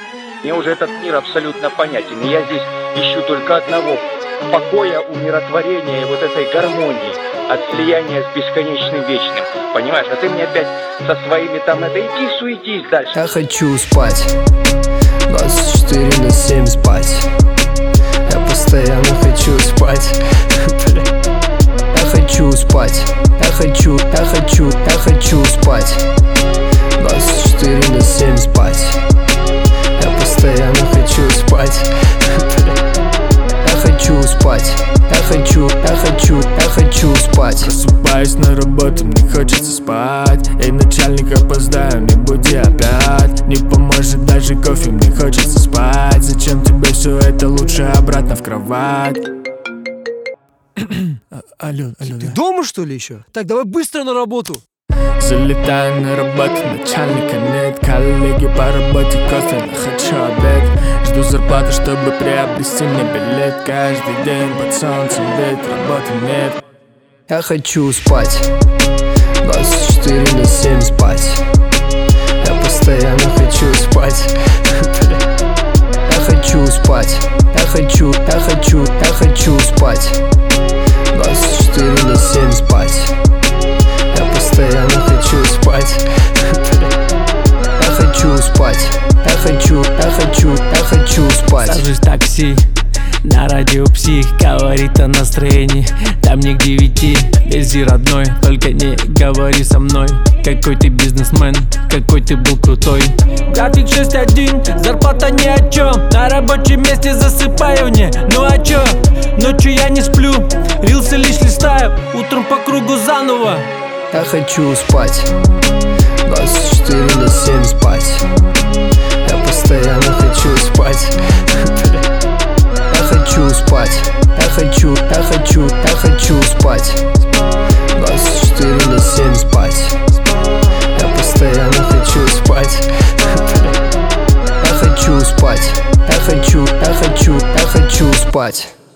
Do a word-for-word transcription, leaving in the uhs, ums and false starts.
Мне уже этот мир абсолютно понятен, и я здесь ищу только одного — покоя, умиротворения и вот этой гармонии от слияния с бесконечным вечным. Понимаешь, а ты мне опять со своими там это иди суетись дальше. Я хочу спать, двадцать четыре на семь спать. Я постоянно хочу спать. Я хочу спать, я хочу, я хочу, я хочу спать. двадцать четыре на семь спать. Я постоянно хочу спать. Я хочу спать, я хочу, я хочу, я хочу спать. Просыпаюсь на работу, мне хочется спать. Эй, начальник, опоздаю, не буди опять. Не поможет даже кофе, мне хочется спать. Зачем тебе все это, лучше обратно в кровать. Алло, алло, Ты да. дома, что ли, еще? Так, давай быстро на работу. Залетаю на работу, начальника нет. Коллеги по работе, кофе, но хочу обед. Жду зарплату, чтобы приобрести мне билет. Каждый день под солнцем, ведь работы нет. Я хочу спать, двадцать четыре на семь спать. Я постоянно хочу спать. Я хочу спать, я хочу, я хочу, я хочу спать. двадцать четыре на семь спать. Я постоянно хочу спать. Я хочу спать, я хочу, я хочу, я хочу спать. Сажусь в такси, на радио псих говорит о настроении. Там не к девяти, вези родной, только не говори со мной. Какой ты бизнесмен, какой ты был крутой. График шесть один, зарплата ни о чем. На рабочем месте засыпаю, не, ну а чё? Ночью я не сплю, рилсы лишь листаю. Утром по кругу заново. Я хочу спать, двадцать четыре на семь спать. Я постоянно хочу спать. Я хочу спать, я хочу, я хочу, я хочу спать. двадцать четыре на семь спать. Я постоянно хочу спать. Я хочу спать, я хочу, я хочу, я хочу спать.